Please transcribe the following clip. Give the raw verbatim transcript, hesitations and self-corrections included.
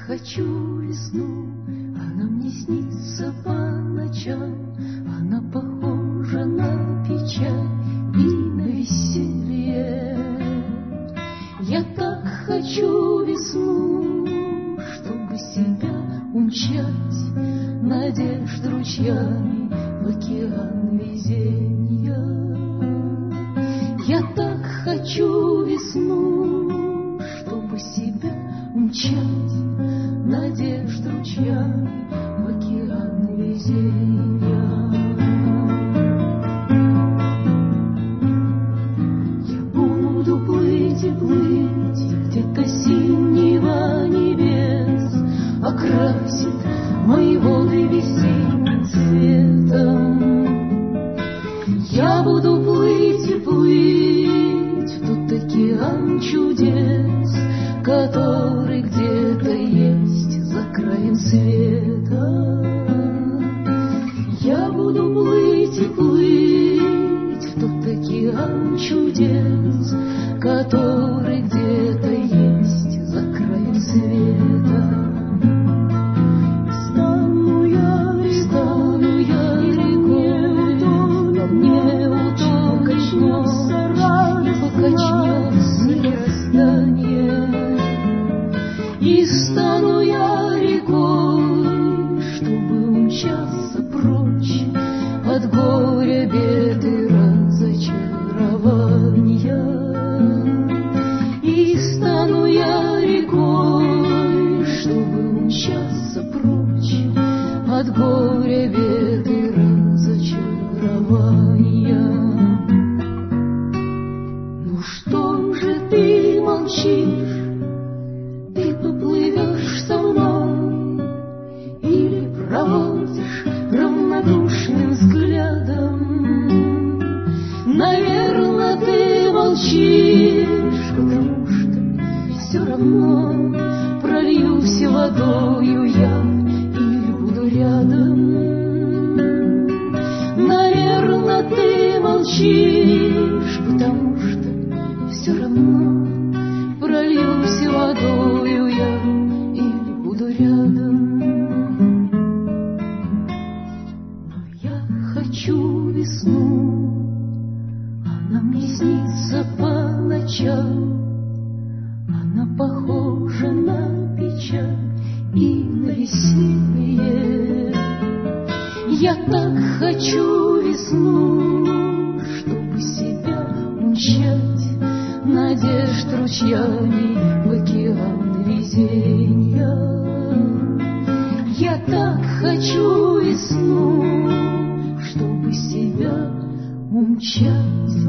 хочу весну, она мне снится по ночам, она похожа на печаль и на веселье. Я так хочу весну, чтобы себя умчать, надежд ручьями в океан везенья. Я так хочу весну, чтобы себя умчать, надежд ручьями в океан везенья. Я буду плыть и плыть, где-то синего небес окрасит мои воды весенним цветом. Я буду плыть и плыть в тот океан чудес, который где-то есть за краем света. Я буду плыть и плыть в тот океан чудес, который где-то есть за краем света. Стану я, стану я рекой, но мне удобно качнется радость, покачнется расстание. И стану я рекой, чтобы умчаться прочь от горя, бед и разочарования. И стану я рекой, чтобы умчаться прочь от горя, бед и разочарования. Ну что же ты молчишь? Ты поплывешь со мной или проводишь равнодушным взглядом? Наверное, ты молчишь, потому что все равно прольюсь водою я или буду рядом. Наверное, ты молчишь, потому что все равно прольюсь водою я или буду рядом. Но я хочу весну, она мне снится по ночам, она похожа на печаль и на веселье. Я так хочу весну, чтобы себя умчать, надежд ручьями в океан везенья. Я так хочу весну, чтобы себя умчать,